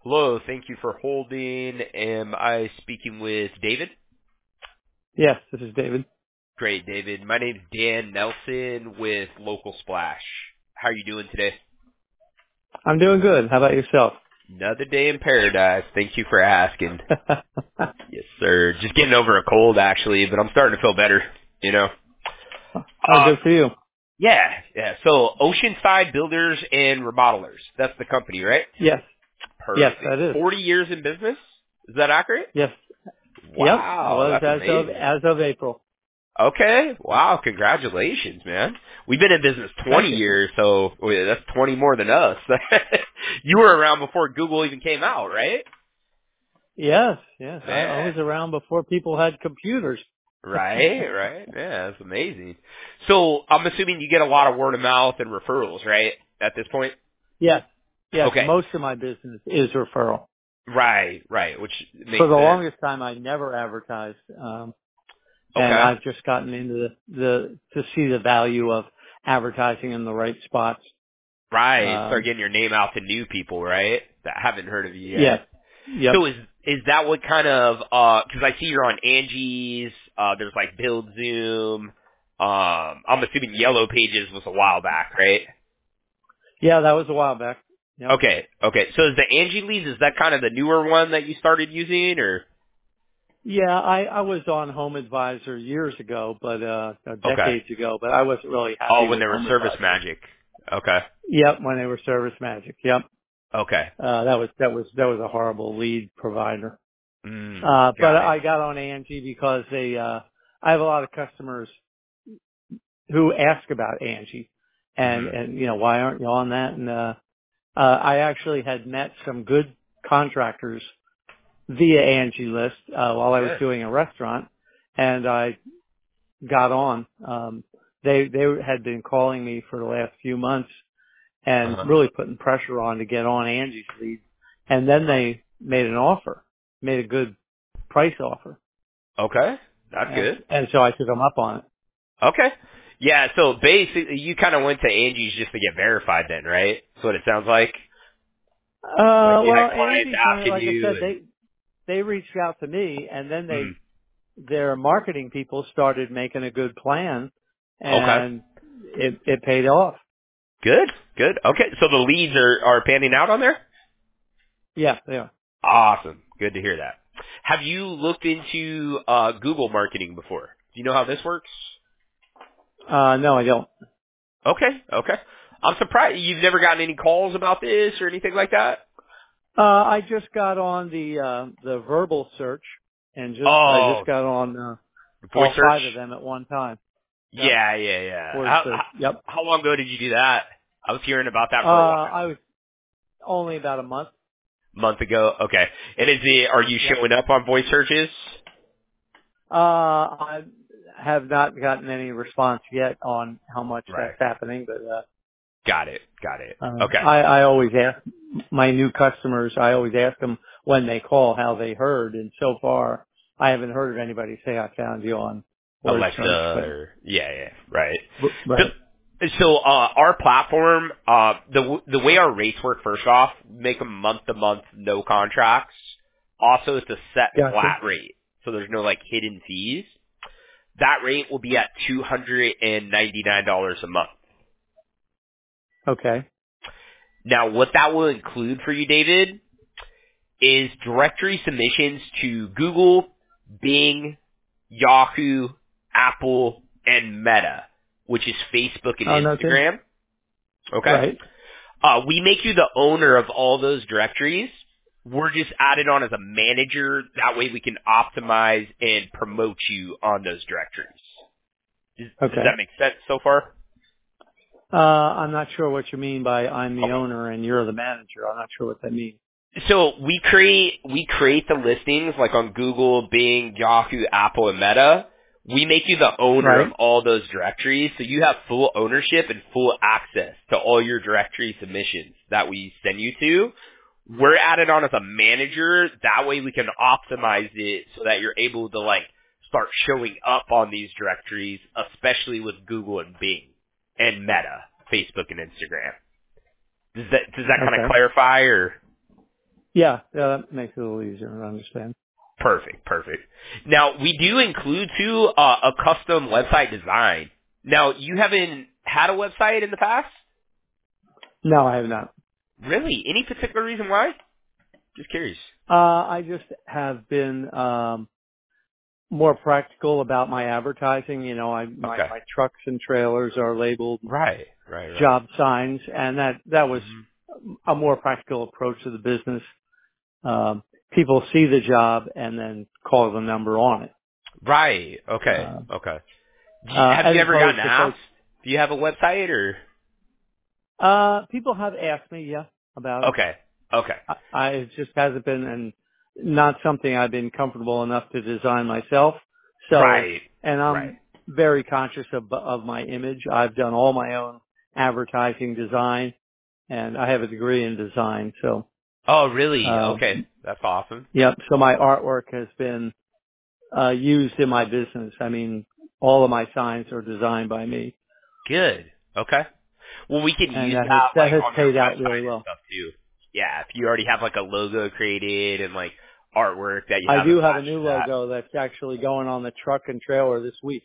Hello, thank you for holding. Am I speaking with David? Yes, this is David. Great, David. My name's Dan Nelson with Local Splash. How are you doing today? I'm doing good. How about yourself? Another day in paradise. Thank you for asking. Yes, sir. Just getting over a cold, actually, but I'm starting to feel better, you know. Oh, good for you. Yeah. So, Oceanside Builders and Remodelers. That's the company, right? Yes. Yes, Perfect. that is. 40 years in business? Is that accurate? Yes. Yep. It Wow, was that's amazing. as of April. Okay. Wow. Congratulations, man. We've been in business 20 Thank you. years, so that's 20 more than us. You were around before Google even came out, right? Yes. Yes. I Man. was around before people had computers. Right. Yeah, that's amazing. So I'm assuming you get a lot of word of mouth and referrals, right? At this point? Yes. Yes. Okay. Most of my business is referral. Right. Which For makes the sense. longest time, I never advertised. And Okay. I've just gotten into to see the value of advertising in the right spots. Right. Start Um, getting your name out to new people, right? That haven't heard of you yet. yes. Yep. So is that what kind of because I see you're on Angie's, there's like Build Zoom. I'm assuming Yellow Pages was a while back, right? Yeah, that was a while back. Yep. Okay. So is the Angie Leads, is that kind of the newer one that you started using, or? Yeah, I was on Home Advisor years ago, but Okay. decades ago, but I wasn't really Oh, happy when with they were Home Service Advisor. Magic. Okay. Yep, when they were Service Magic. Yep. Okay. That was a horrible lead provider. But Got it. I got on Angie because I have a lot of customers who ask about Angie hmm and why aren't you on that? And I actually had met some good contractors via Angie List while I was Good. doing a restaurant, and I got on. They had been calling me for the last few months and Uh-huh. really putting pressure on to get on Angie's Lead. And then they made an offer, made a good price offer. Okay. That's good. And so I took them up on it. Okay. Yeah, so basically you kind of went to Angie's just to get verified then, right? That's what it sounds like. Like you had Well, clients Angie kind of, asking like I you said, and they reached out to me and then mm, their marketing people started making a good plan okay. and it paid off. Good. Okay. So the leads are panning out on there? Yeah, they are. Awesome. Good to hear that. Have you looked into Google marketing before? Do you know how this works? No, I don't. Okay. I'm surprised you've never gotten any calls about this or anything like that? I just got on the verbal search and I Oh, just got on voice all search? five of them at one time. Yep. Yeah. Voice How, search. how Yep. how long ago did you do that? I was hearing about that for a while. I was only about a month. Month ago? Okay. And are you Yep. showing up on voice searches? I have not gotten any response yet on how much Right. that's happening, but Got it. Okay. I always ask my new customers. I always ask them when they call how they heard, and so far I haven't heard of anybody say I found you on word Alexa search. But or right. right. So our platform, the way our rates work, first off, make them month to month, no contracts. Also, it's a set Gotcha. flat rate, so there's no like hidden fees. That rate will be at $299 a month. Okay. Now, what that will include for you, David, is directory submissions to Google, Bing, Yahoo, Apple, and Meta, which is Facebook and Oh, no kidding. Instagram. Okay? Right. We make you the owner of all those directories. We're just added on as a manager. That way we can optimize and promote you on those directories. Does Okay. that make sense so far? I'm not sure what you mean by I'm the Okay. owner and you're the manager. I'm not sure what that means. So we create the listings like on Google, Bing, Yahoo, Apple, and Meta. We make you the owner of Right. all those directories, so you have full ownership and full access to all your directory submissions that we send you to. We're added on as a manager. That way we can optimize it so that you're able to like start showing up on these directories, especially with Google and Bing and Meta, Facebook and Instagram. Does that kind of Okay. clarify or? Yeah, that makes it a little easier to understand. Perfect. Now, we do include, too, a custom website design. Now, you haven't had a website in the past? No, I have not. Really? Any particular reason why? Just curious. I just have been more practical about my advertising. You know, Okay. my trucks and trailers are labeled Right. job signs, and that was hmm a more practical approach to the business. People see the job and then call the number on it. Right. Okay. Uh, Have as you ever opposed gotten to asked? folks, Do you have a website or? people have asked me, yeah, about it. Okay. It just hasn't been, and not something I've been comfortable enough to design myself. So, Right. and I'm very conscious of my image. I've done all my own advertising design, and I have a degree in design. So, Oh, really? uh, Okay. That's awesome. yep. So my artwork has been used in my business. I mean, all of my signs are designed by me, Good. Okay. Well, we can and use that that like has on your paid out website really and well. stuff too. Yeah, if you already have like a logo created and like artwork that you I have do have a attached new to that. logo that's actually going on the truck and trailer this week.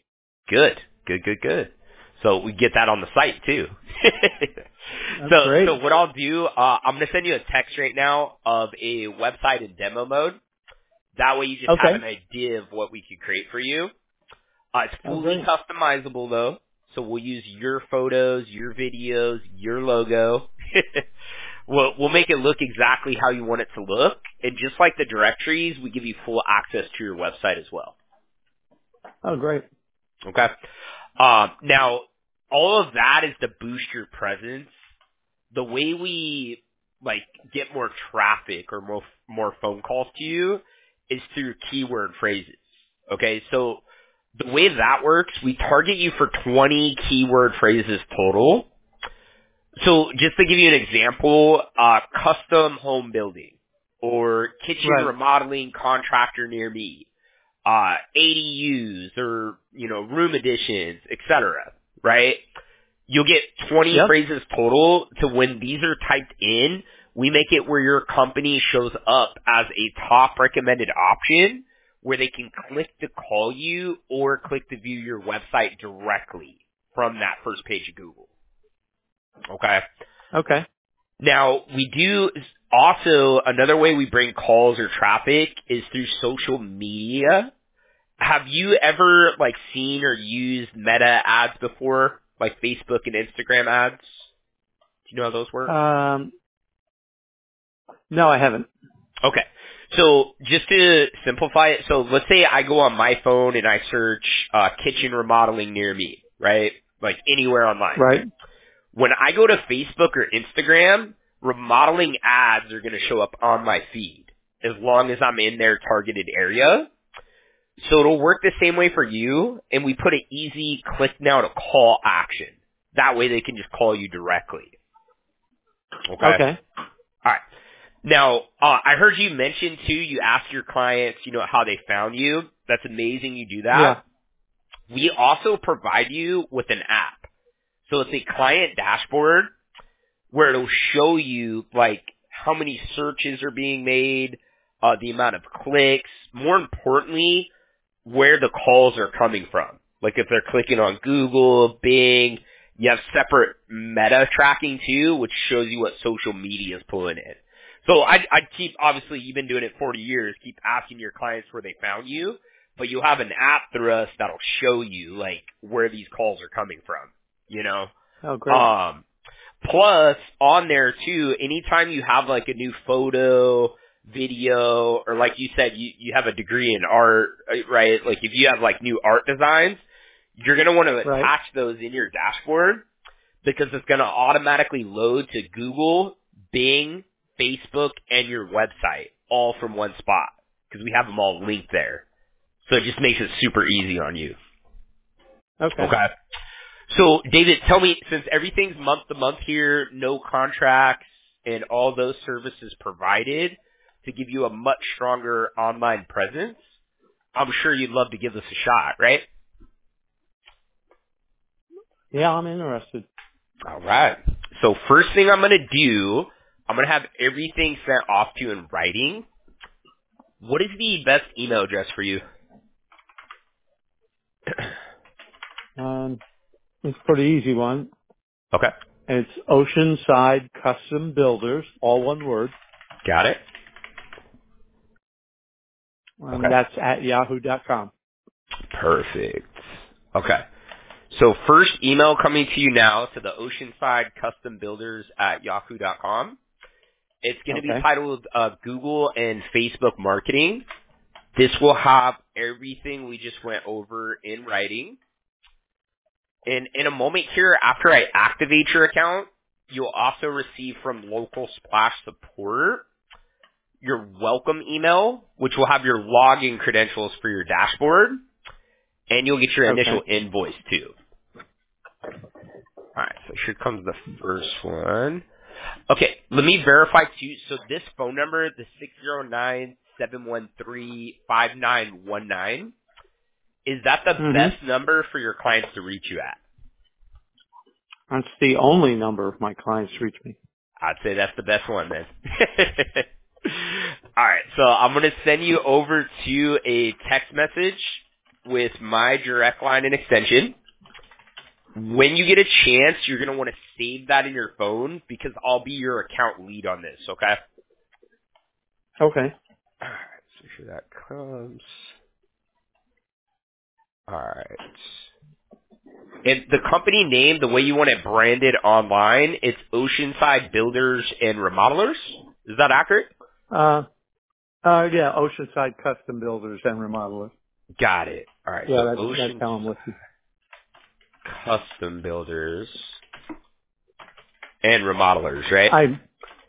Good. So we get that on the site too. That's so great. what I'll do, I'm gonna send you a text right now of a website in demo mode. That way you just have Okay. an idea of what we could create for you. It's Oh, fully great. customizable though, so we'll use your photos, your videos, your logo. We'll make it look exactly how you want it to look, and just like the directories, we give you full access to your website as well. Oh, great. Okay. Now, all of that is to boost your presence. The way we like get more traffic or more phone calls to you is through keyword phrases. Okay, so the way that works, we target you for 20 keyword phrases total. So just to give you an example, custom home building or kitchen Right. remodeling contractor near me, ADUs or, room additions, etc. Right? You'll get 20 Yep. phrases total to when these are typed in, we make it where your company shows up as a top recommended option where they can click to call you or click to view your website directly from that first page of Google. Okay? Okay. Now, we do also, another way we bring calls or traffic is through social media. Have you ever, seen or used Meta ads before? Like Facebook and Instagram ads? Do you know how those work? No, I haven't. Okay. So, just to simplify it, so let's say I go on my phone and I search, kitchen remodeling near me, right? Like anywhere online. Right. When I go to Facebook or Instagram, remodeling ads are going to show up on my feed as long as I'm in their targeted area. So it'll work the same way for you, and we put an easy click now to call action. That way they can just call you directly. Okay? Okay. All right. Now, I heard you mention, too, you asked your clients, how they found you. That's amazing you do Yeah. that. We also provide you with an app. So it's a client dashboard where it'll show you how many searches are being made, the amount of clicks, more importantly, where the calls are coming from. Like if they're clicking on Google, Bing, you have separate meta tracking too, which shows you what social media is pulling in. So I'd keep, obviously you've been doing it 40 years, keep asking your clients where they found you, but you'll have an app through us that'll show you where these calls are coming from, Oh, great. Plus, on there too, anytime you have a new photo, video, or like you said, you have a degree in art, right? Like if you have new art designs, you're going to want to Right. attach those in your dashboard because it's going to automatically load to Google, Bing, Facebook, and your website all from one spot because we have them all linked there. So it just makes it super easy on you. Okay. Okay. So, David, tell me, since everything's month to month here, no contracts, and all those services provided to give you a much stronger online presence, I'm sure you'd love to give this a shot, right? Yeah, I'm interested. All right. So, first thing I'm going to do, I'm going to have everything sent off to you in writing. What is the best email address for you? It's a pretty easy one. Okay. It's Oceanside Custom Builders, all one word. Got it. Okay. That's at yahoo.com. Perfect. Okay. So first email coming to you now to the Oceanside Custom Builders at yahoo.com. It's going to be Okay. titled Google and Facebook Marketing. This will have everything we just went over in writing. And in a moment here, after I activate your account, you'll also receive from Local Splash Support your welcome email, which will have your login credentials for your dashboard, and you'll get your initial invoice too. All right, so here comes the first one. Okay, let me verify too. So this phone number, the 609-713-5919, is that the best number for your clients to reach you at? That's the only number my clients reach me. I'd say that's the best one, man. All right, so I'm going to send you over to a text message with my direct line and extension. When you get a chance, you're going to want to save that in your phone because I'll be your account lead on this, okay? Okay. All right, so here that comes. All right. And the company name, the way you want it branded online, it's Oceanside Builders and Remodelers. Is that accurate? Yeah, Oceanside Custom Builders and Remodelers. Got it. All right. Yeah, So that's how I'm listed. Custom Builders and Remodelers, right? I'm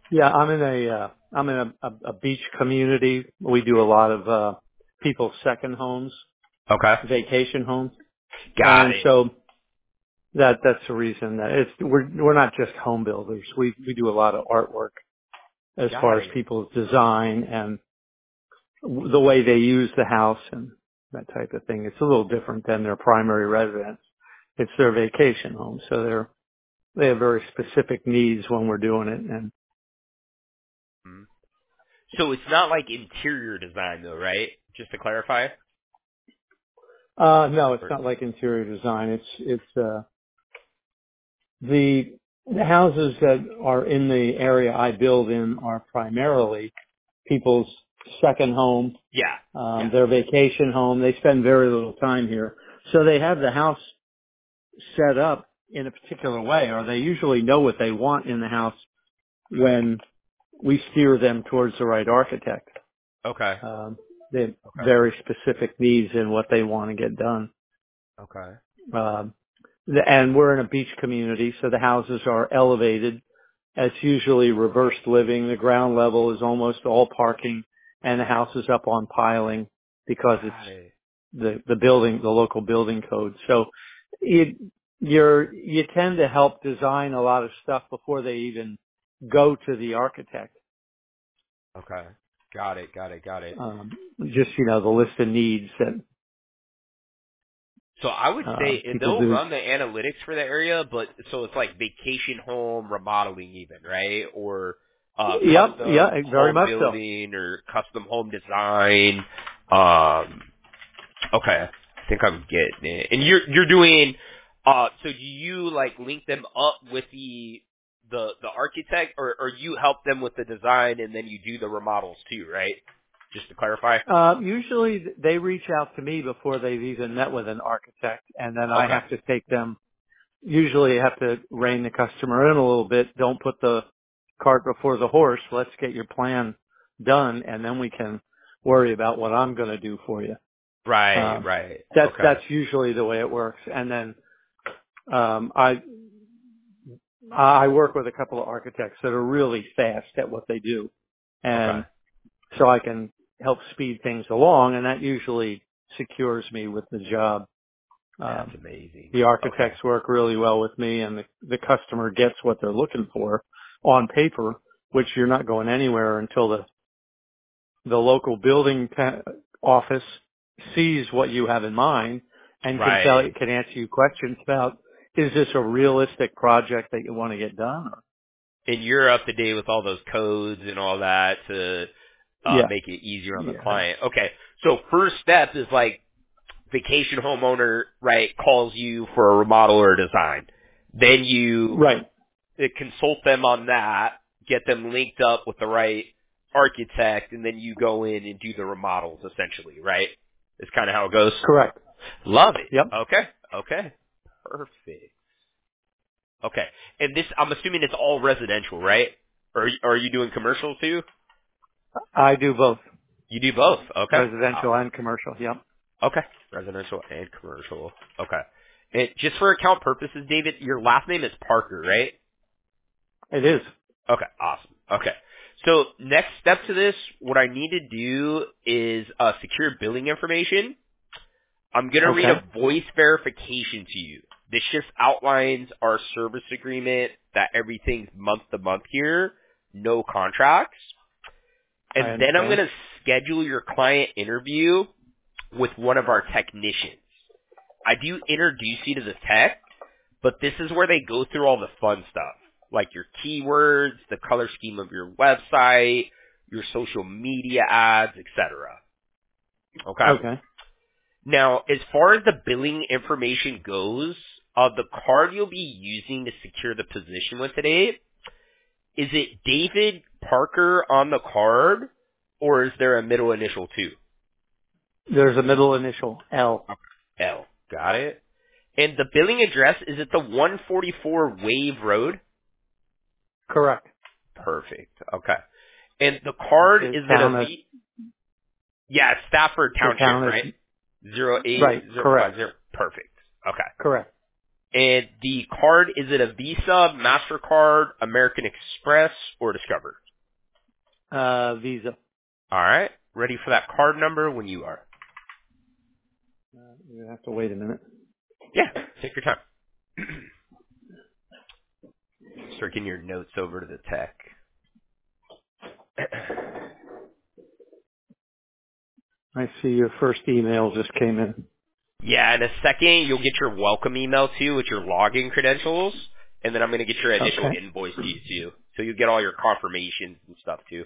in a beach community. We do a lot of people's second homes, Okay. vacation homes. Got it. So that's the reason that we're not just home builders. We do a lot of artwork as far as people's design and the way they use the house and that type of thing. It's a little different than their primary residence. It's their vacation home, so they have very specific needs when we're doing it. And so it's not like interior design though, right? Just to clarify. no, it's not like interior design. It's the houses that are in the area I build in are primarily people's second home. Yeah. Their vacation home. They spend very little time here. So they have the house set up in a particular way, or they usually know what they want in the house when we steer them towards the right architect. Okay. They have very specific needs in what they want to get done. Okay. And we're in a beach community, so the houses are elevated. It's usually reversed living. The ground level is almost all parking, and the house is up on piling because it's the building, the local building code. So you tend to help design a lot of stuff before they even go to the architect. Okay. Got it. Just, the list of needs that. So I would say they'll do. run the analytics for the area, but so it's like vacation home remodeling even, right? Or very much building or custom home design. Okay. I think I'm getting it. And you're doing so do you like link them up with the architect or you help them with the design and then you do the remodels too, right? Just to clarify. Usually they reach out to me before they've even met with an architect, and then I have to take them. Usually I have to rein the customer in a little bit. Don't put the cart before the horse. Let's get your plan done, and then we can worry about what I'm going to do for you. Right. That's usually the way it works. And then I work with a couple of architects that are really fast at what they do, and so I can help speed things along, and that usually secures me with the job. That's amazing. The architects work really well with me, and the customer gets what they're looking for on paper, which you're not going anywhere until the local building office sees what you have in mind and can answer you questions about, is this a realistic project that you want to get done? Or And you're up to date with all those codes and all that to Yeah. make it easier on the Yeah. client. Okay. So first step is like vacation homeowner, right, calls you for a remodel or a design. Then you Right. consult them on that, get them linked up with the right architect, and then you go in and do the remodels essentially, right? Is kind of how it goes. Correct. Love it. Yep. Okay. Okay. Perfect. Okay. And this, I'm assuming it's all residential, right? Or are you doing commercial too? I do both, You do both. Okay. residential and commercial. Yep. Okay. Residential and commercial. Okay. And just for account purposes, David, your last name is Parker, right? It is. Okay. Awesome. Okay. So next step to this, what I need to do is secure billing information. I'm going to read Okay. a voice verification to you. This just outlines our service agreement that everything's month to month here, no contracts. I And then I'm going understand. to schedule your client interview with one of our technicians. I do introduce you to the tech, but this is where they go through all the fun stuff, like your keywords, the color scheme of your website, your social media ads, etc. Okay? Okay. Now, as far as the billing information goes, the card you'll be using to secure the position with today, is it David Parker on the card, or is there a middle initial too? There's a middle initial L. L. Got it. And the billing address, is it the 144 Wave Road? Correct. Perfect. Okay. And the card, The is it town a is, V? Yeah, Stafford the Township, town right? is, right. 08050. Correct. Perfect. Okay. Correct. And the card, is it a Visa, MasterCard, American Express, or Discover? Visa. All right. Ready for that card number when you are. You have to wait a minute. Yeah. Take your time. Start getting your notes over to the tech. I see your first email just came in. Yeah, in a second, you'll get your welcome email too with your login credentials, and then I'm going to get your initial Okay. invoice to you too. So you'll get all your confirmations and stuff too.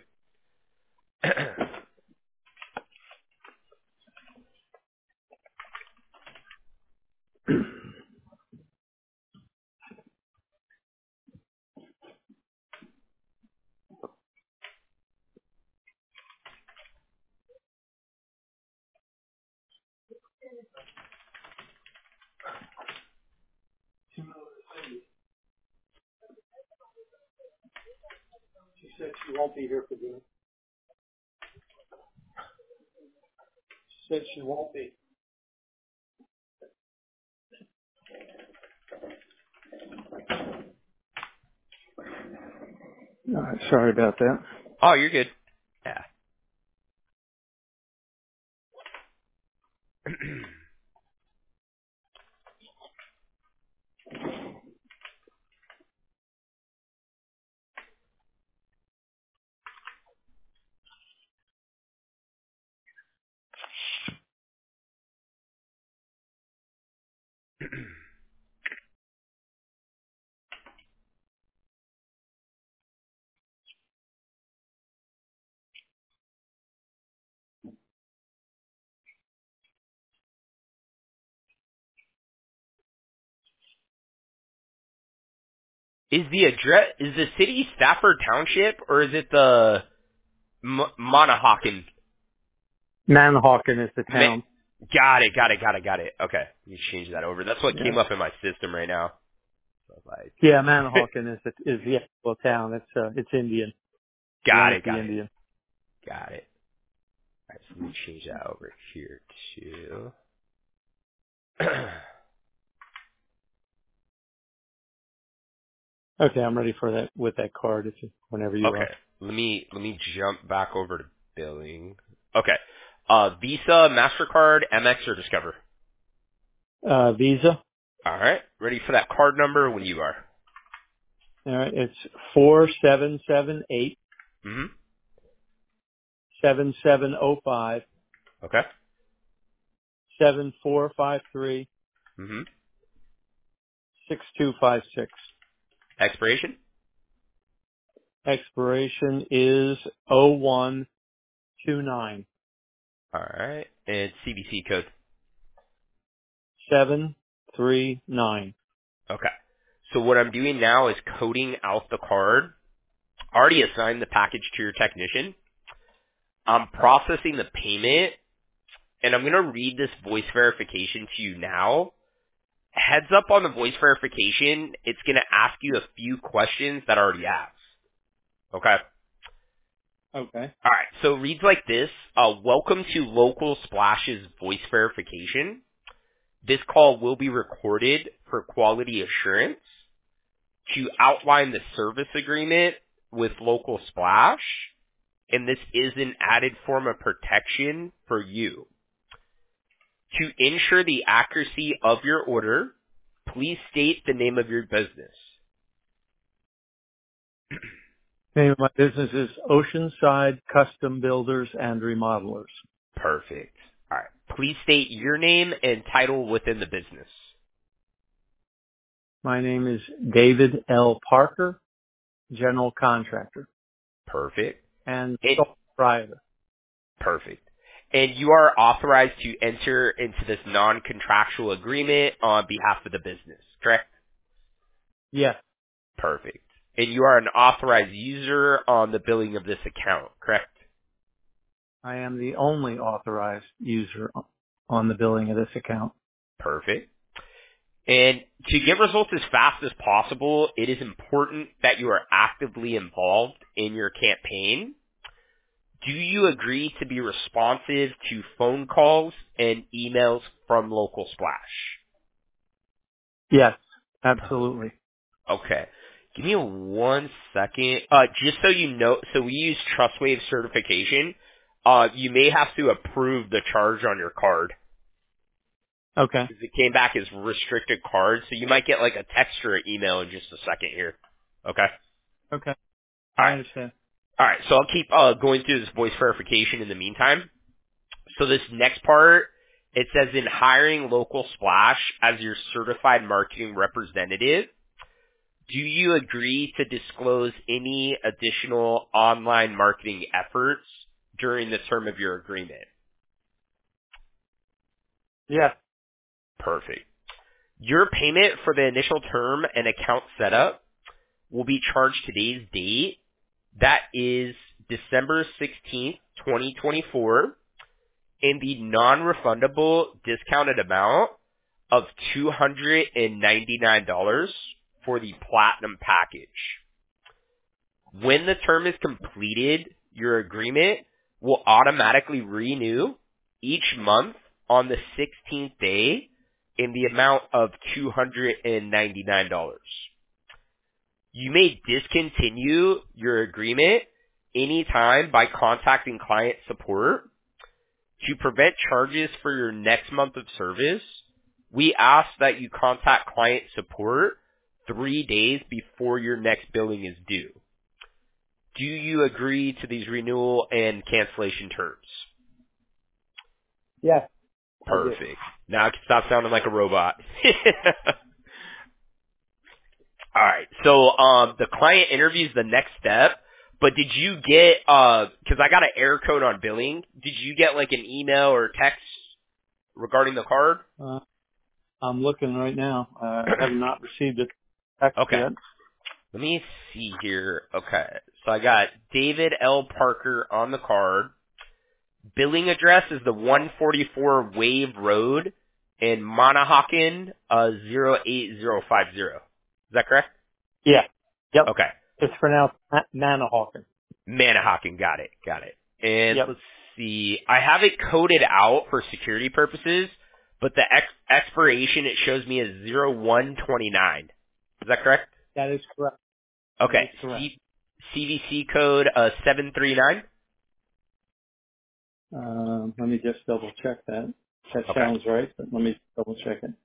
She said she won't be here for dinner. She said she won't be. All right. Sorry about that. Oh, you're good. Yeah. Is the address, is the city Stafford Township, or is it the Monahawken? Manahawkin is the town. Got it, got it, got it, got it. Okay. Let me change that over. That's what came Yeah. up in my system right now. So like, Yeah, Manahawkin is the actual town. It's Indian. got it, Lenape got it, Indian. got it. All right, so let me change that over here too. Okay, I'm ready for that with that card whenever you Okay. are. Let me jump back over to billing. Okay. Visa, MasterCard, MX, or Discover. Visa. All right. Ready for that card number when you are. All right, it's 4778 Mm-hmm. 7705 Okay. 7453 Mm-hmm. 6256. Expiration Expiration is 0129 All right. And CVC code. 739. Okay. So what I'm doing now is coding out the card. Already assigned the package to your technician. I'm processing the payment, and I'm going to read this voice verification to you now. Heads up on the voice verification, it's going to ask you a few questions that I already asked. Okay? Okay. All right. So it reads like this. Welcome to Local Splash's voice verification. This call will be recorded for quality assurance. To outline the service agreement with Local Splash, and this is an added form of protection for you. To ensure the accuracy of your order, please state the name of your business. Name of my business is Oceanside Custom Builders and Remodelers. Perfect. All right. Please state your name and title within the business. My name is David L. Parker, General Contractor Perfect. and And, sole proprietor. perfect. And you are authorized to enter into this non-contractual agreement on behalf of the business, correct? Yes, Perfect. And you are an authorized user on the billing of this account, correct? I am the only authorized user on the billing of this account. Perfect. And to get results as fast as possible, it is important that you are actively involved in your campaign. Do you agree to be responsive to phone calls and emails from Local Splash? Yes, absolutely. Okay. Give me 1 second. Just so you know, so we use TrustWave certification. You may have to approve the charge on your card. Okay. Because it came back as restricted cards, so you might get like a text or an email in just a second here. Okay? Okay. All I right. understand. All right, so I'll keep going through this voice verification in the meantime. So this next part, it says in hiring Local Splash as your certified marketing representative, do you agree to disclose any additional online marketing efforts during the term of your agreement? Yes. Perfect. Your payment for the initial term and account setup will be charged today's date. That is December 16th, 2024, in the non-refundable discounted amount of $299 for the Platinum package. When the term is completed, your agreement will automatically renew each month on the 16th day in the amount of $299. You may discontinue your agreement anytime by contacting client support. To prevent charges for your next month of service, we ask that you contact client support 3 days before your next billing is due. Do you agree to these renewal and cancellation terms? Yes. I do. Perfect. Now I can stop sounding like a robot. All right. So the client interview is the next step. But did you get because I got an error code on billing? Did you get like an email or text regarding the card? I'm looking right now. I have not received a text Okay. yet. Let me see here. Okay. So I got David L. Parker on the card. Billing address is the 144 Wave Road in Manahawkin, 08050. Is that correct? Yeah. Yep. Okay. It's pronounced Manahawkin. Manahawkin, got it. And Yep. let's see. I have it coded out for security purposes, but the expiration it shows me is 0129. Is that correct? That is correct. That Okay. is correct. CVC code 739. Let me just double check that. That Okay. sounds right, but let me double check it.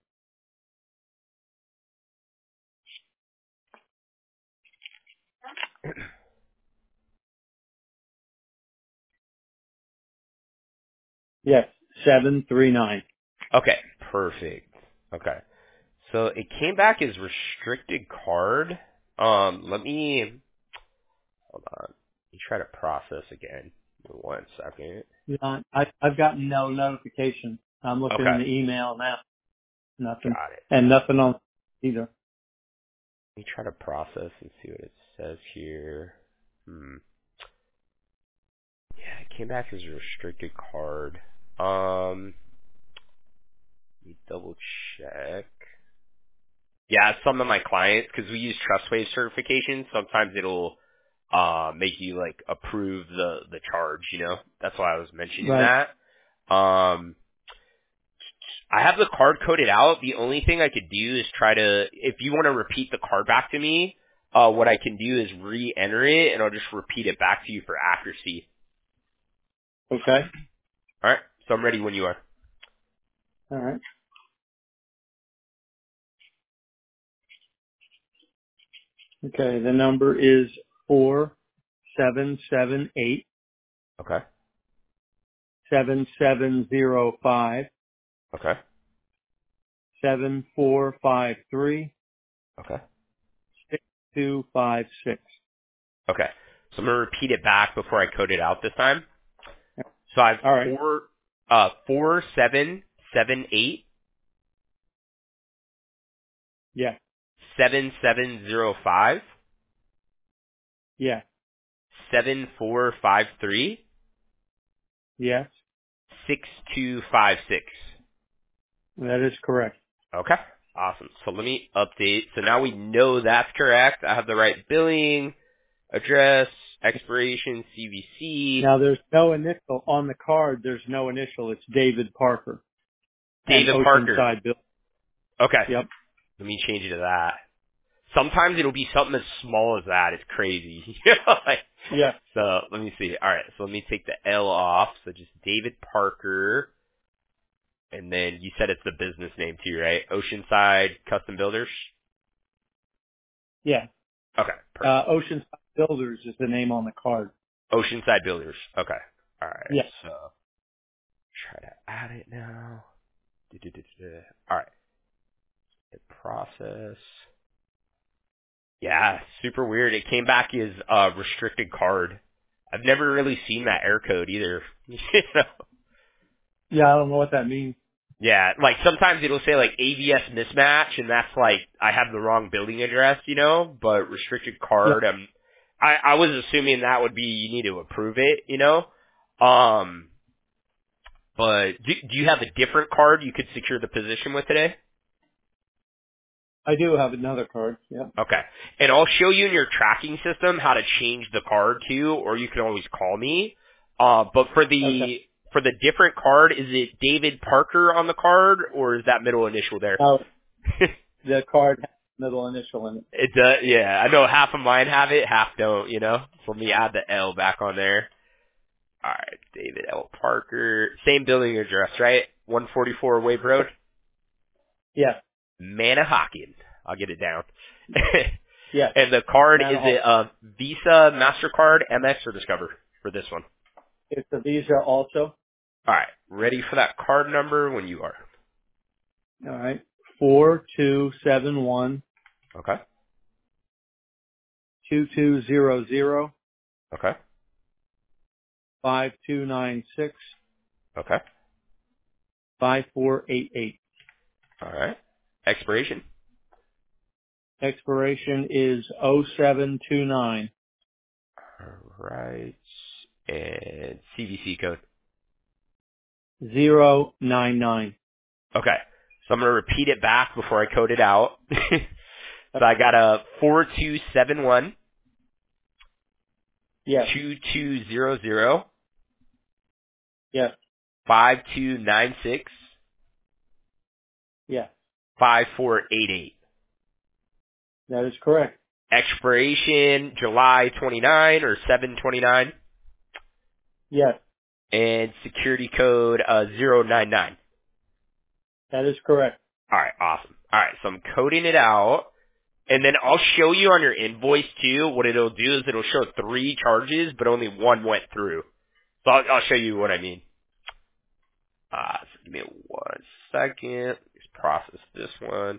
Yes, 739. Okay. Perfect. Okay. So it came back as restricted card. Let me Hold on. Let me try to process again. Give me 1 second. Yeah, I've gotten no notification. I'm looking Okay. in the email now. Nothing. Got it. And nothing on either. Let me try to process and see what it says here. Yeah, it came back as a restricted card. Let me double check. Yeah, some of my clients, because we use TrustWave certification, sometimes it'll make you like approve the charge, you know? That's why I was mentioning Right. that. I have the card coded out. The only thing I could do is try to, if you want to repeat the card back to me, what I can do is re-enter it, and I'll just repeat it back to you for accuracy. Okay. All right? So I'm ready when you are. All right. Okay. The number is 4778 Okay. 7705 Okay. 7453 Okay. 6256. Okay. So I'm going to repeat it back before I code it out this time. So I have All right. 4778 Yeah. 7705 Yeah. 7453 Yes. 6256. That is correct. Okay. Awesome. So let me update. So now we know that's correct. I have the right billing, address, expiration, CVC. Now there's no initial on the card. There's no initial. It's David Parker and David Parker. Oceanside Bill. Okay. Yep. Let me change it to that. Sometimes it'll be something as small as that. It's crazy. You know, like, Yeah. so let me see. All right. So let me take the L off. So just David Parker. And then you said it's the business name too, right? Oceanside Custom Builders? Yeah. Okay. Perfect. Oceanside Builders is the name on the card. Oceanside Builders. Okay. All right. Yeah. So try to add it now. All right. Hit process. Yeah, super weird. It came back as a restricted card. I've never really seen that error code either. You know? Yeah. I don't know what that means. Yeah, like sometimes it'll say like AVS mismatch, and that's like I have the wrong building address, you know. But restricted Yeah. card, I was assuming that would be you need to approve it, you know. But do you have a different card you could secure the position with today? I do have another card. Yeah. Okay. And I'll show you in your tracking system how to change the card too, or you can always call me. But for Okay. the different card, is it David Parker on the card, or is that middle initial there? Now the card has middle initial in it. It does, yeah. I know half of mine have it, half don't, you know? So let me add the L back on there. Alright, David L. Parker. Same building address, right? 144 Wave Road? Yeah. Manahawkin. I'll get it down. Yeah. And the card, is Manahawk. it Visa, MasterCard, MX, or Discover for this one? It's a Visa also. Alright, ready for that card number when you are. All right. 4271 Okay, 2200 okay, 5296 okay. 5488. Alright. Expiration? Expiration is 0729 Alright. And CVC code. 099. Okay. So I'm going to repeat it back before I code it out. So I got a 4271 Yes. 2200 Yes. 5296 Yes. 5488. That is correct. Expiration July 29 or 729 Yes. and security code 099. That is correct. All right, awesome. All right, so I'm coding it out. And then I'll show you on your invoice too. What it'll do is it'll show 3 charges, but only 1 went through. So I'll show you what I mean. So give me 1 second. Let's process this one.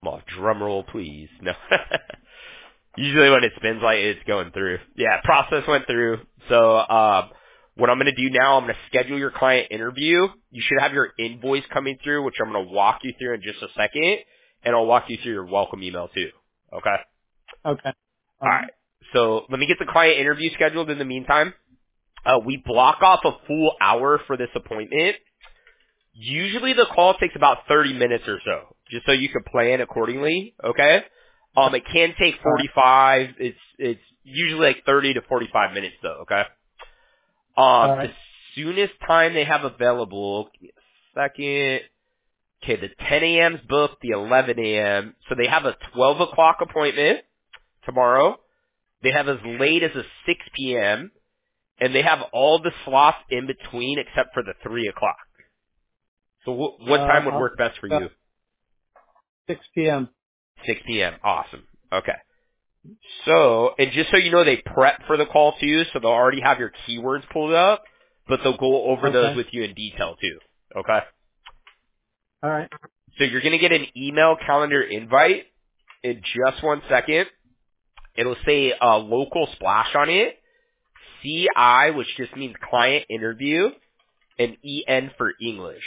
Come on, drum roll, please. No. Usually when it spins like it's going through. Yeah, process went through. So, what I'm going to do now, I'm going to schedule your client interview. You should have your invoice coming through, which I'm going to walk you through in just a second, and I'll walk you through your welcome email too. Okay? Okay. All All right. right. So let me get the client interview scheduled in the meantime. We block off a full hour for this appointment. Usually the call takes about 30 minutes or so, just so you can plan accordingly, okay? It can take All right. 45. It's usually like 30 to 45 minutes though, okay? All The right. soonest time they have available, give me a second. Okay, the 10 a.m.'s booked, the 11 a.m. So they have a 12 o'clock appointment tomorrow. They have as late as a 6 p.m. and they have all the slots in between except for the 3 o'clock. So what time would work best for Uh, you? 6 p.m. 6 p.m. Awesome. Okay. So, and just so you know, they prep for the call too, so they'll already have your keywords pulled up, but they'll go over those Okay. with you in detail too. Okay. All right. So you're going to get an email calendar invite in just 1 second. It'll say local splash on it, CI, which just means client interview, and EN for English.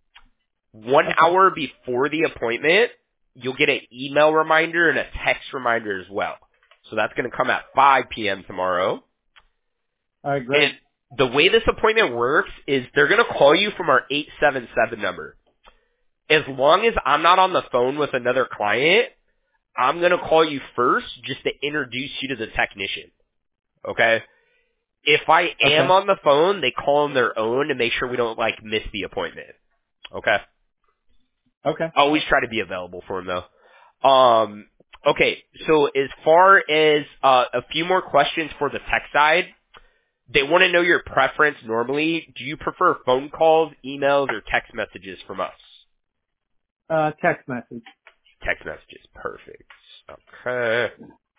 1 Okay. hour before the appointment, you'll get an email reminder and a text reminder as well. So that's going to come at 5 p.m. tomorrow. All right. And Great. the way this appointment works is they're going to call you from our 877 number. As long as I'm not on the phone with another client, I'm going to call you first just to introduce you to the technician. Okay? If I am Okay. on the phone, they call on their own to make sure we don't like miss the appointment. Okay? Okay. I always try to be available for them though. Okay, so as far as a few more questions for the tech side, they want to know your preference normally. Do you prefer phone calls, emails, or text messages from us? Text message. Text messages, perfect. Okay.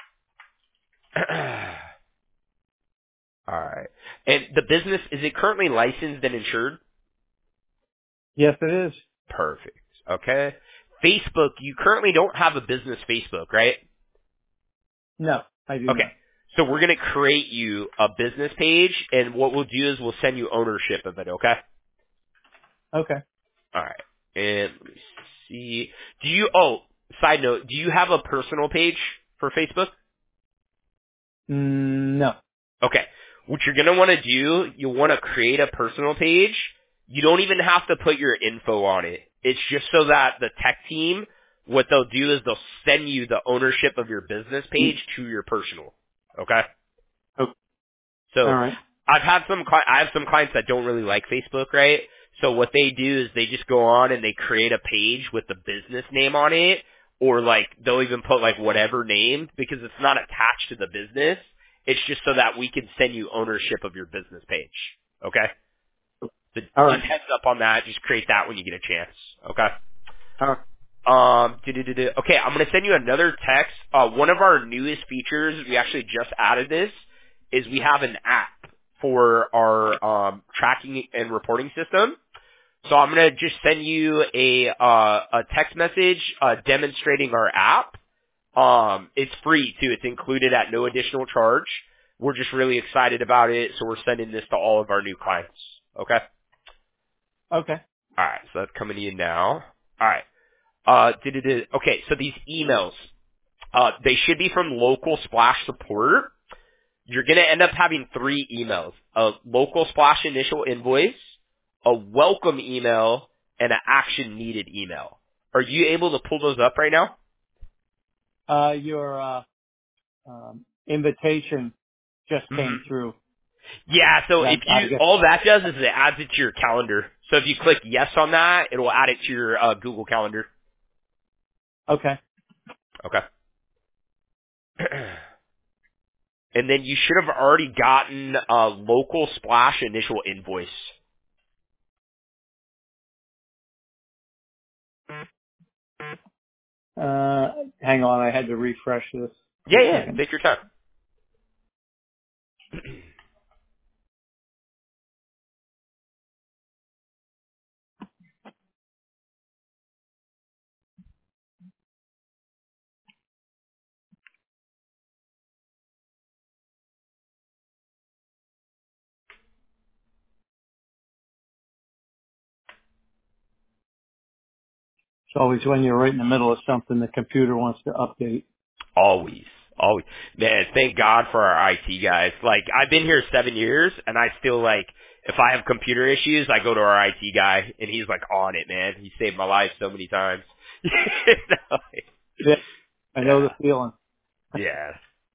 All right. And the business, is it currently licensed and insured? Yes, it is. Perfect. Okay. Facebook, you currently don't have a business Facebook, right? No, I do Okay. not. So we're going to create you a business page, and what we'll do is we'll send you ownership of it, okay? Okay. All right. And let me see. Side note, do you have a personal page for Facebook? No. Okay. What you're going to want to do, you'll want to create a personal page. You don't even have to put your info on it. It's just so that the tech team, what they'll do is they'll send you the ownership of your business page to your personal. Okay? Oh, all So right. I have some clients that don't really like Facebook, right? So what they do is they just go on and they create a page with the business name on it, or like they'll even put like whatever name because it's not attached to the business. It's just so that we can send you ownership of your business page. Okay? So All just right. heads up on that. Just create that when you get a chance. Okay? All right. Okay, I'm going to send you another text. One of our newest features, we actually just added this, is we have an app for our tracking and reporting system. So I'm going to just send you a text message demonstrating our app. It's free too. It's included at no additional charge. We're just really excited about it, so we're sending this to all of our new clients. Okay? Okay. All right, so that's coming to you now. All right. Okay, so these emails, they should be from local splash support. You're going to end up having 3 emails: a local splash initial invoice, a welcome email, and an action needed email. Are you able to pull those up right now? Your invitation just Hmm. came through. Yeah, so That if I you, guess. all that does is it adds it to your calendar. So if you click yes on that, it will add it to your Google Calendar. Okay. Okay. And then you should have already gotten a local splash initial invoice. Hang on. I had to refresh this for Yeah, a yeah, second. take your time. It's always when you're right in the middle of something the computer wants to update. Always. Always. Man, thank God for our IT guys. Like, I've been here 7 years, and I still, like, if I have computer issues, I go to our IT guy, and he's, like, on it, man. He saved my life so many times. Yeah, I know Yeah. the feeling. Yeah.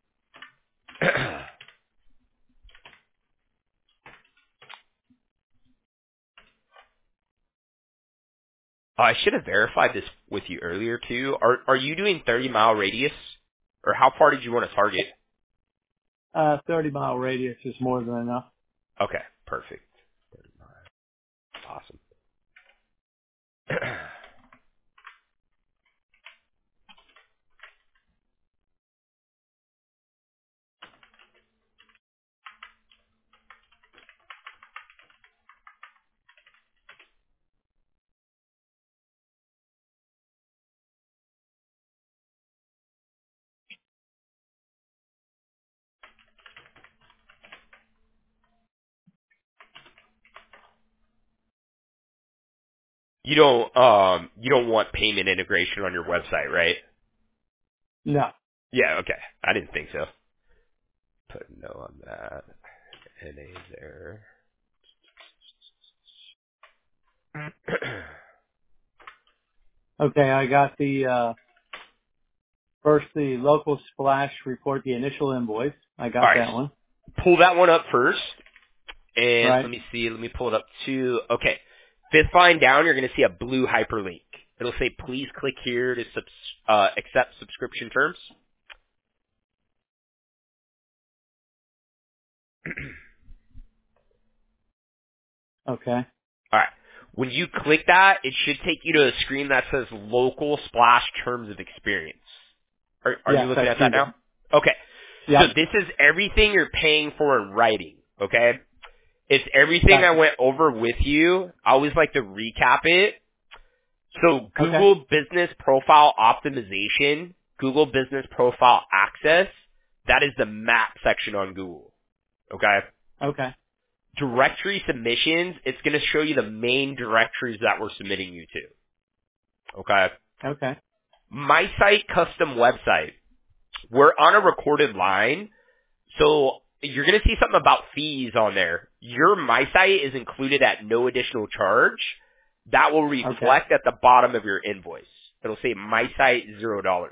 I should have verified this with you earlier, too. Are you doing 30-mile radius? Or how far did you want to target? 30-mile radius is more than enough. Okay, perfect. 30 miles. Awesome. You don't want payment integration on your website, right? No. Yeah, okay. I didn't think so. Put no on that. NA there. Okay, I got the first the local splash report, the initial invoice. I All got right. that one. Pull that one up first. And Right. let me see. Let me pull it up too. Okay. Fifth line down, you're going to see a blue hyperlink. It'll say, please click here to accept subscription terms. Okay. All right. When you click that, it should take you to a screen that says local splash terms of experience. Are you Yes, looking I at see that that. now? Okay. So Yep. this is everything you're paying for in writing, okay? It's everything I Gotcha. went over with you. I always like to recap it. So Okay. Google Business Profile Optimization, Google Business Profile Access, that is the map section on Google, okay? Okay. Directory submissions, it's going to show you the main directories that we're submitting you to, okay? Okay. My Site Custom Website, we're on a recorded line. So you're going to see something about fees on there. Your My Site is included at no additional charge. That will Okay. reflect at the bottom of your invoice. It'll say My Site $0.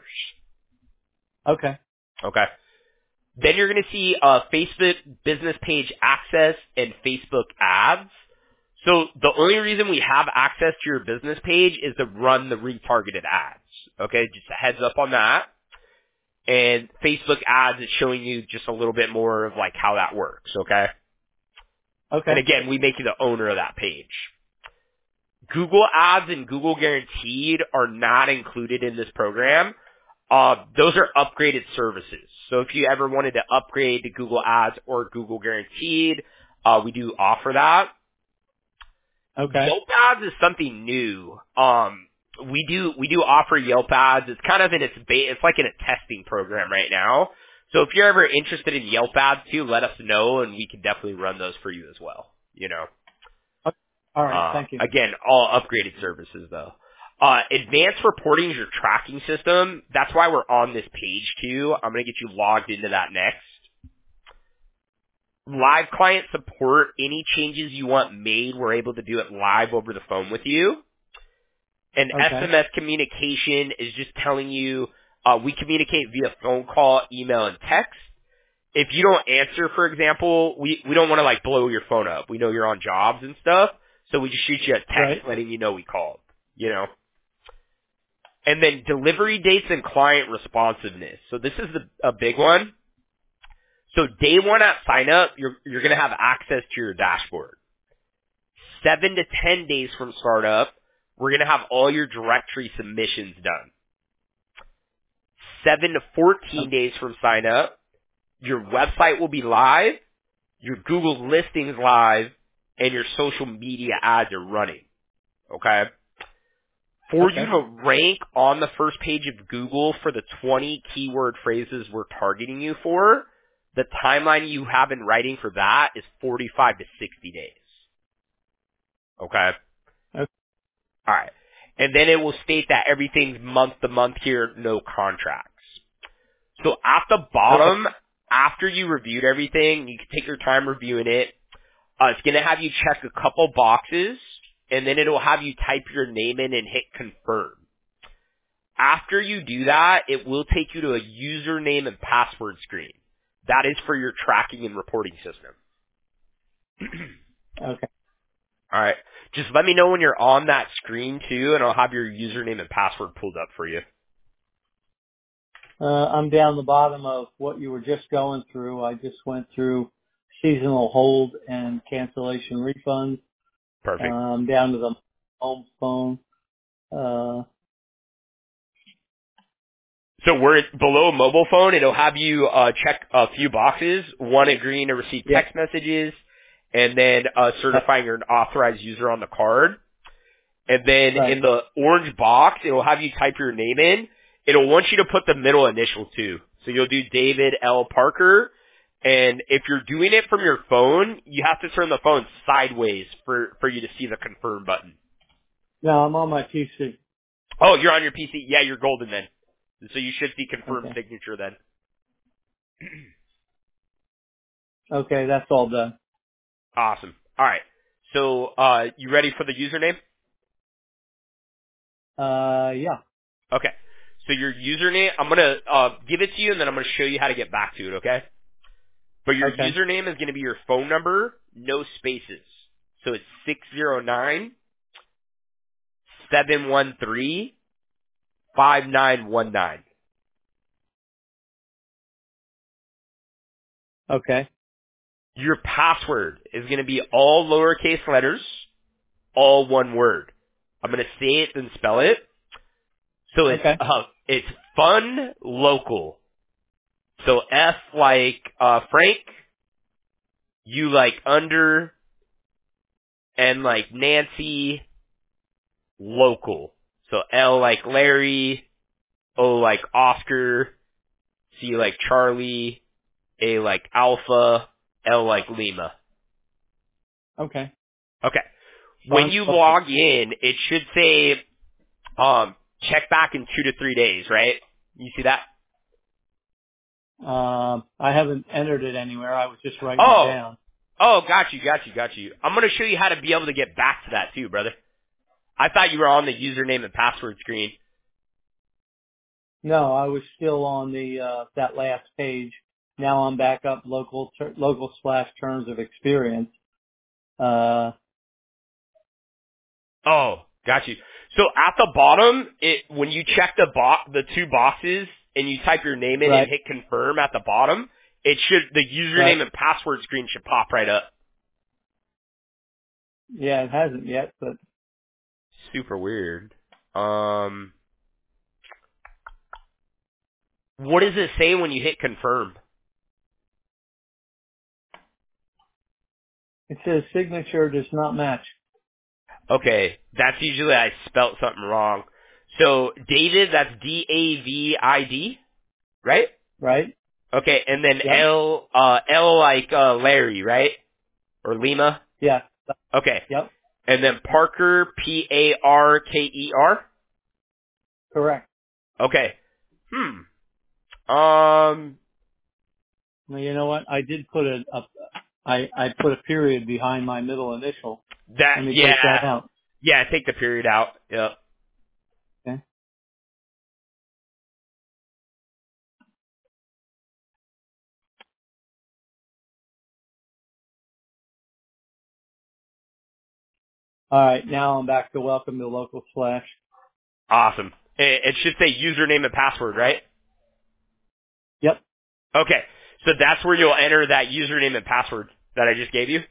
Okay. Okay. Then you're going to see Facebook business page access and Facebook ads. So the only reason we have access to your business page is to run the retargeted ads. Okay, just a heads up on that. And Facebook ads is showing you just a little bit more of like how that works, okay? And Okay. again, we make you the owner of that page. Google ads and Google Guaranteed are not included in this program. Those are upgraded services. So if you ever wanted to upgrade to Google ads or Google Guaranteed, we do offer that. Okay. Yelp ads is something new. We do offer Yelp ads. It's kind of in it's like in a testing program right now. So if you're ever interested in Yelp ads too, let us know and we can definitely run those for you as well. You know. All right. Thank you. Again, all upgraded services though. Advanced reporting is your tracking system. That's why we're on this page too. I'm gonna get you logged into that next. Live client support, any changes you want made, we're able to do it live over the phone with you. And Okay. SMS communication is just telling you, we communicate via phone call, email, and text. If you don't answer, for example, we don't want to like blow your phone up. We know you're on jobs and stuff, so we just shoot you a text Right. letting you know we called, you know. And then delivery dates and client responsiveness. So this is a big one. So day one at sign up, you're going to have access to your dashboard. 7 to 10 days from startup, we're going to have all your directory submissions done. 7 to 14 days from sign up, your website will be live, your Google listings live, and your social media ads are running. Okay? For you Okay. to rank on the first page of Google for the 20 keyword phrases we're targeting you for, the timeline you have in writing for that is 45 to 60 days. Okay? Okay. Alright. and then it will state that everything's month to month here, no contracts. So at the bottom, after you reviewed everything, you can take your time reviewing it. It's going to have you check a couple boxes, and then it'll have you type your name in and hit confirm. After you do that, it will take you to a username and password screen. That is for your tracking and reporting system. Okay. All right. Just let me know when you're on that screen too, and I'll have your username and password pulled up for you. I'm down the bottom of what you were just going through. I just went through seasonal hold and cancellation refunds. Perfect. Down to the home phone. So where it's below mobile phone, it'll have you check a few boxes. One, agreeing to receive text messages, and then certifying you're an authorized user on the card. And then in the orange box, it'll have you type your name in. It'll want you to put the middle initial too. So you'll do David L. Parker. And if you're doing it from your phone, you have to turn the phone sideways for you to see the confirm button. No, I'm on my PC. Oh, you're on your PC. Yeah, you're golden then. So you should see confirmed signature then. Okay, that's all done. Awesome. All right. So you ready for the username? Yeah. Okay. So your username, I'm gonna give it to you, and then I'm gonna show you how to get back to it. Okay. But your username is gonna be your phone number, no spaces. So it's 609-713-5919. Okay. Your password is going to be all lowercase letters, all one word. I'm going to say it and spell it. So it's fun local. So F like Frank, U like under, and like Nancy, local. So L like Larry, O like Oscar, C like Charlie, A like Alpha, L like Lima. Okay. Okay. When you log in, it should say, check back in 2 to 3 days, right? You see that? I haven't entered it anywhere. I was just writing it down. Oh, got you. I'm going to show you how to be able to get back to that too, brother. I thought you were on the username and password screen. No, I was still on the that last page. Now I'm back up local / terms of experience. Oh, got you. So at the bottom, when you check the two boxes and you type your name in and hit confirm at the bottom, the username and password screen should pop right up. Yeah, it hasn't yet, but super weird. What does it say when you hit confirm? it says signature does not match. Okay, that's usually I spelt something wrong. So David, that's David, right? Right. Okay, and then L like Larry, right? Or Lima? Yeah. Okay. Yep. And then Parker, Parker. Correct. Okay. Well, you know what? I did put I put a period behind my middle initial. Let me take that out. Yeah, take the period out. Yep. Okay. All right. Now I'm back to welcome to local /. Awesome. It should say username and password, right? Yep. Okay. So that's where you'll enter that username and password that I just gave you.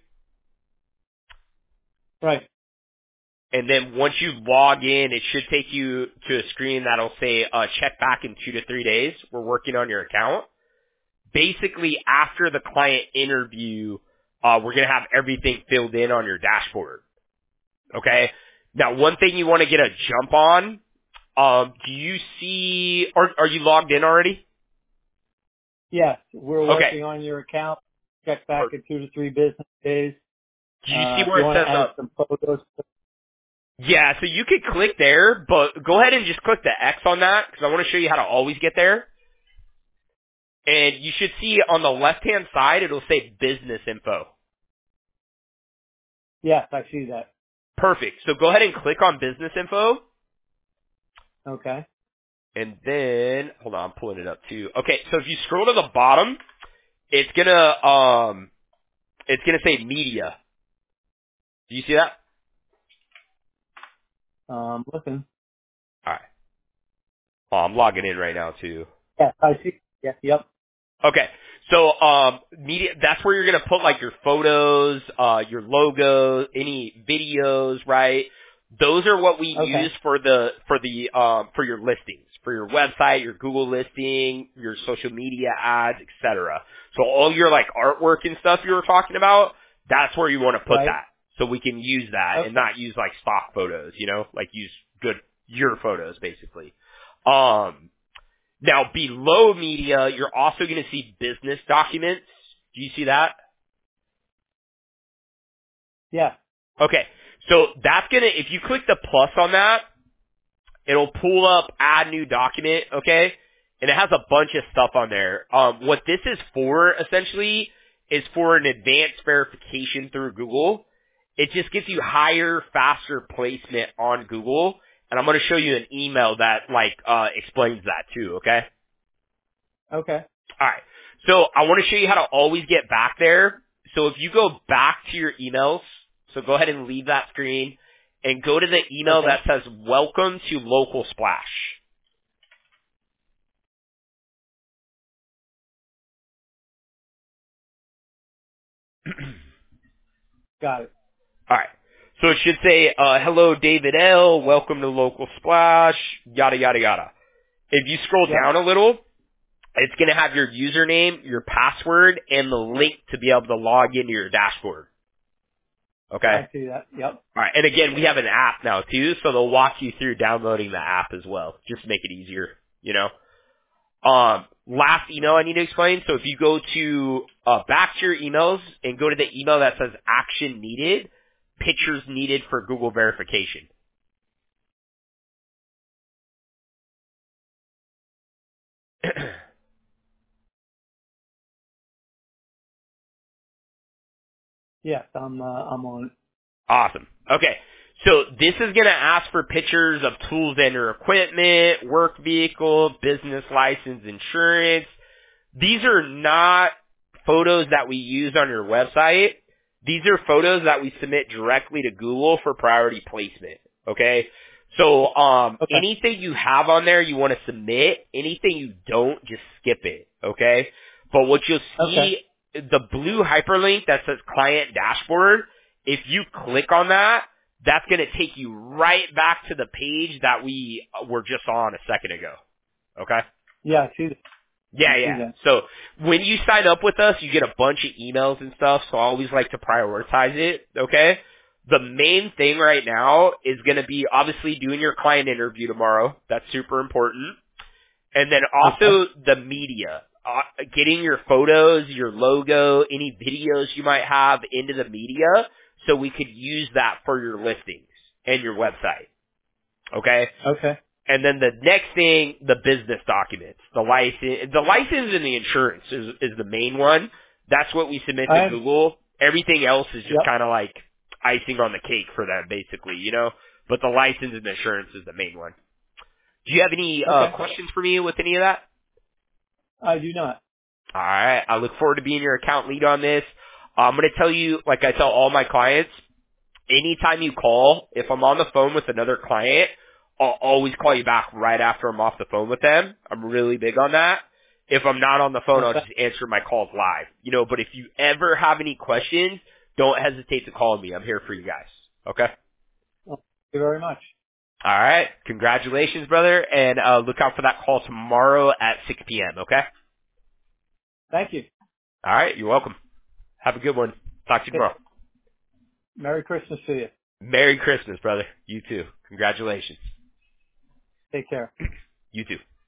Right. And then once you log in, it should take you to a screen that'll say, check back in 2 to 3 days. We're working on your account. Basically, after the client interview, we're going to have everything filled in on your dashboard. Okay? Now, one thing you want to get a jump on, do you see, are you logged in already? Yes. We're working on your account. Check back in 2 to 3 business days. Do you see If where you it want says, to add some photos. Yeah, so you could click there, but go ahead and just click the X on that because I want to show you how to always get there. And you should see on the left-hand side, it'll say business info. Yes, I see that. Perfect. So go ahead and click on business info. Okay. And then, hold on, I'm pulling it up too. Okay, so if you scroll to the bottom, it's gonna say media. Do you see that? Looking. Alright. Oh, I'm logging in right now too. Yes, I see. Yeah. Yep. Okay. So, media, that's where you're gonna put like your photos, your logos, any videos, right? Those are what we use Okay. for for your listings, for your website, your Google listing, your social media ads, etc. So all your like artwork and stuff you were talking about, that's where you want to put Right. that. So we can use that and Okay. not use like stock photos, like use your photos basically. Now, below media, you're also going to see business documents. Do you see that? Yeah. Okay. So that's going to, if you click the plus on that, it'll pull up add new document, okay? And it has a bunch of stuff on there. What this is for, essentially, is for an advanced verification through Google. It just gets you higher, faster placement on Google. And I'm going to show you an email that, explains that too, okay? Okay. Alright. So I want to show you how to always get back there. So if you go back to your emails, so go ahead and leave that screen and go to the email Okay. that says welcome to Local Splash. Got it. Alright. So it should say, hello David L., welcome to Local Splash, yada yada yada. If you scroll Yep. down a little, it's going to have your username, your password, and the link to be able to log into your dashboard. Okay? I see that. Yep. All right, and again, we have an app now too, so they'll walk you through downloading the app as well, just to make it easier. Last email I need to explain. So if you go to back to your emails and go to the email that says action needed, pictures needed for Google verification. Yes, I'm on it. Awesome. Okay. So this is going to ask for pictures of tools and or equipment, work vehicle, business license, insurance. These are not photos that we use on your website. These are photos that we submit directly to Google for priority placement. Okay? So, Okay. anything you have on there you want to submit, anything you don't, just skip it. Okay? But what you'll Okay. see, the blue hyperlink that says client dashboard, if you click on that, that's going to take you right back to the page that we were just on a second ago. Okay? Yeah, I see that. I Yeah, see yeah. that. So when you sign up with us, you get a bunch of emails and stuff, so I always like to prioritize it, okay? The main thing right now is going to be obviously doing your client interview tomorrow. That's super important. And then Okay. also the media. Getting your photos, your logo, any videos you might have into the media so we could use that for your listings and your website, okay? Okay. And then the next thing, the business documents, the license and the insurance is the main one. That's what we submit to I Google. Everything else is just Yep. kind of like icing on the cake for them, basically. But the license and the insurance is the main one. Do you have any Okay. questions for me with any of that? I do not. All right. I look forward to being your account lead on this. I'm going to tell you, like I tell all my clients, anytime you call, if I'm on the phone with another client, I'll always call you back right after I'm off the phone with them. I'm really big on that. If I'm not on the phone, I'll Okay. just answer my calls live. But if you ever have any questions, don't hesitate to call me. I'm here for you guys. Okay? Well, thank you very much. All right. Congratulations, brother. And look out for that call tomorrow at 6 p.m., okay? Thank you. All right. You're welcome. Have a good one. Talk to you Okay. tomorrow. Merry Christmas to you. Merry Christmas, brother. You too. Congratulations. Take care. You too.